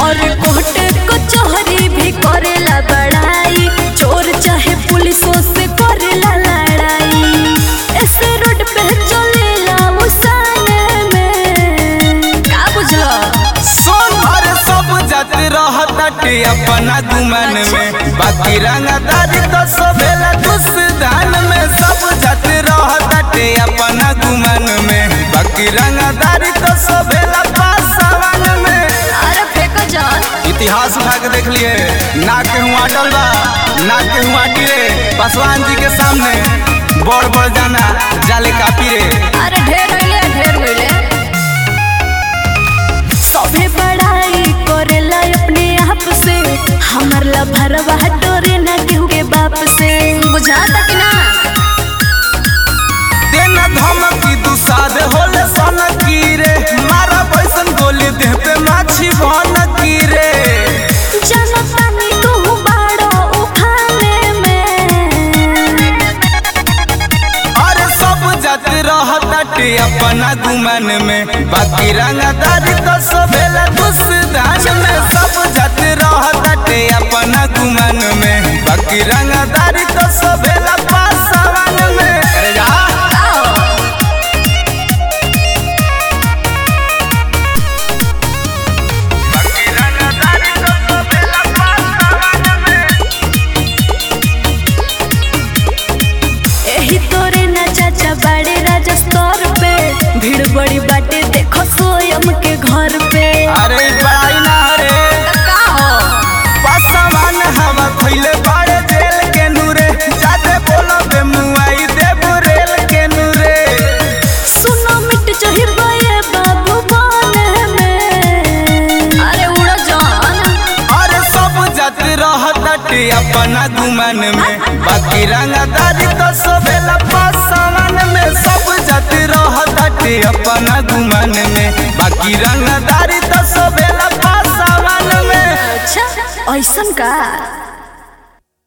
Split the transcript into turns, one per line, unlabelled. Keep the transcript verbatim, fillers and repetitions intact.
और कोर्ट कचहरी भी करेला बड़ाई, चोर चाहे पुलिसों से करेला लड़ाई। ऐसे रोड पे चलेला उसाने में, का बुझलो?
सोन और सब जात रहताटे अपना गुमान में, बाकी रंगदारी तो सबेला दुस्दान में। सब जात रहताटे अपना गुमान में, बाकी रंगदारी तो सबेला पासवान में।
अरे फेंको जान,
इतिहास उठा के देख लिए, ना के हुआ डलबा ना के हुआ टिरे। पासवान जी के सामने बड़ बड़ जाना जाले कापी रे।
अरे ढेर होइले ढेर होइले, सभे बड़ाई करेला अपने आप से, हमर ला भरवा डोरे ना केहू के बाप से। बुझाता कि ना?
देना धमकी दुसाद होले सन की रे, मारा पैसन गोली देह पे माछी बन की रे।
जाना पानी तू बाड़ो उठाने में,
अरे सब जात रहताटे अपना गुमान में, बाकी रंगदारी तो सबेला दुस्दान में। सब जात रहताटे अपना गुमान में, बाकी रंगदारी तो सबेला पासवान में। अरे जा
बड़े राजा स्तर पे भीड़ बड़ी बाटे, देखो सोयम के घर पे।
अरे बड़ाई ना रे
का हो
पासवान हवा खइले बड़े जेल के नूरे, जाते बोलो बे मुआई दे बुरेल के नूरे।
सुनो मिट जही बये बाबू बने में, अरे उड़ जान।
अरे सब जात रहताटे अपना गुमान में, बाकी रंगदारी तो सबेला पासवान में। सब जात रहताटे अपना गुमान में, बाकी रंगदारी तो सबेला पासवान में।
अच्छा ऐसन का?